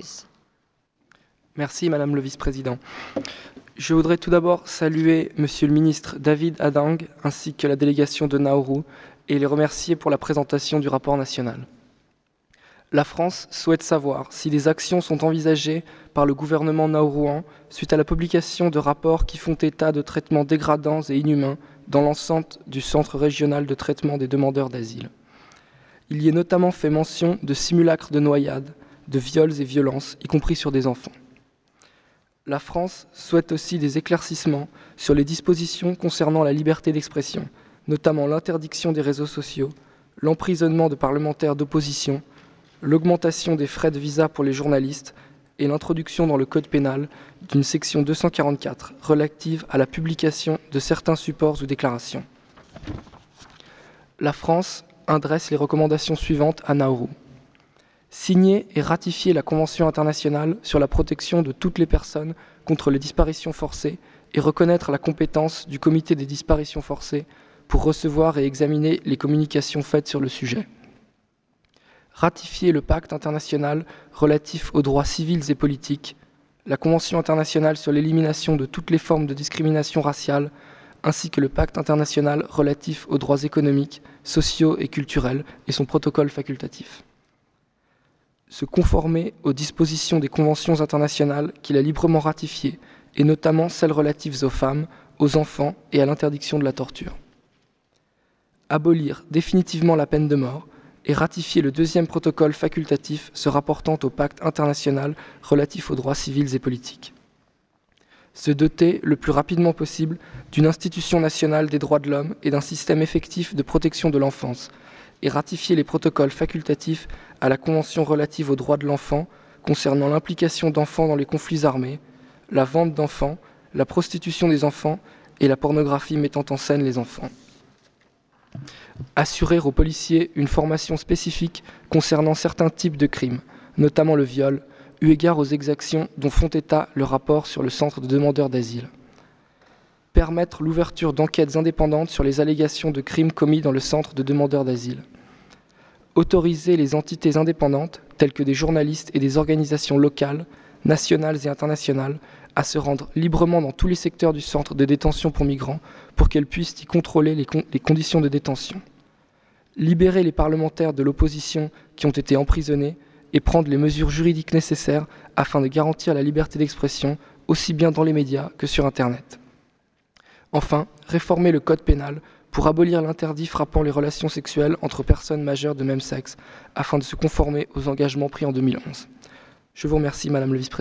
please. Merci, Madame le Vice-président. Je voudrais tout d'abord saluer Monsieur le ministre David Adang ainsi que la délégation de Nauru et les remercier pour la présentation du rapport national. La France souhaite savoir si des actions sont envisagées par le gouvernement nauruan suite à la publication de rapports qui font état de traitements dégradants et inhumains dans l'enceinte du Centre régional de traitement des demandeurs d'asile. Il y est notamment fait mention de simulacres de noyades, de viols et violences, y compris sur des enfants. La France souhaite aussi des éclaircissements sur les dispositions concernant la liberté d'expression, notamment l'interdiction des réseaux sociaux, l'emprisonnement de parlementaires d'opposition, l'augmentation des frais de visa pour les journalistes et l'introduction dans le Code pénal d'une section 244 relative à la publication de certains supports ou déclarations. La France adresse les recommandations suivantes à Nauru. Signer et ratifier la Convention internationale sur la protection de toutes les personnes contre les disparitions forcées et reconnaître la compétence du Comité des disparitions forcées pour recevoir et examiner les communications faites sur le sujet. Ratifier le pacte international relatif aux droits civils et politiques, la Convention internationale sur l'élimination de toutes les formes de discrimination raciale, ainsi que le pacte international relatif aux droits économiques, sociaux et culturels et son protocole facultatif. Se conformer aux dispositions des conventions internationales qu'il a librement ratifiées, et notamment celles relatives aux femmes, aux enfants et à l'interdiction de la torture. Abolir définitivement la peine de mort et ratifier le deuxième protocole facultatif se rapportant au pacte international relatif aux droits civils et politiques. Se doter le plus rapidement possible d'une institution nationale des droits de l'homme et d'un système effectif de protection de l'enfance, et ratifier les protocoles facultatifs à la Convention relative aux droits de l'enfant concernant l'implication d'enfants dans les conflits armés, la vente d'enfants, la prostitution des enfants et la pornographie mettant en scène les enfants. Assurer aux policiers une formation spécifique concernant certains types de crimes, notamment le viol, eu égard aux exactions dont font état le rapport sur le centre de demandeurs d'asile. Permettre l'ouverture d'enquêtes indépendantes sur les allégations de crimes commis dans le centre de demandeurs d'asile. Autoriser les entités indépendantes, telles que des journalistes et des organisations locales, nationales et internationales, à se rendre librement dans tous les secteurs du centre de détention pour migrants pour qu'elles puissent y contrôler les conditions de détention. Libérer les parlementaires de l'opposition qui ont été emprisonnés et prendre les mesures juridiques nécessaires afin de garantir la liberté d'expression aussi bien dans les médias que sur Internet. Enfin, réformer le code pénal pour abolir l'interdit frappant les relations sexuelles entre personnes majeures de même sexe afin de se conformer aux engagements pris en 2011. Je vous remercie, Madame le Vice-président.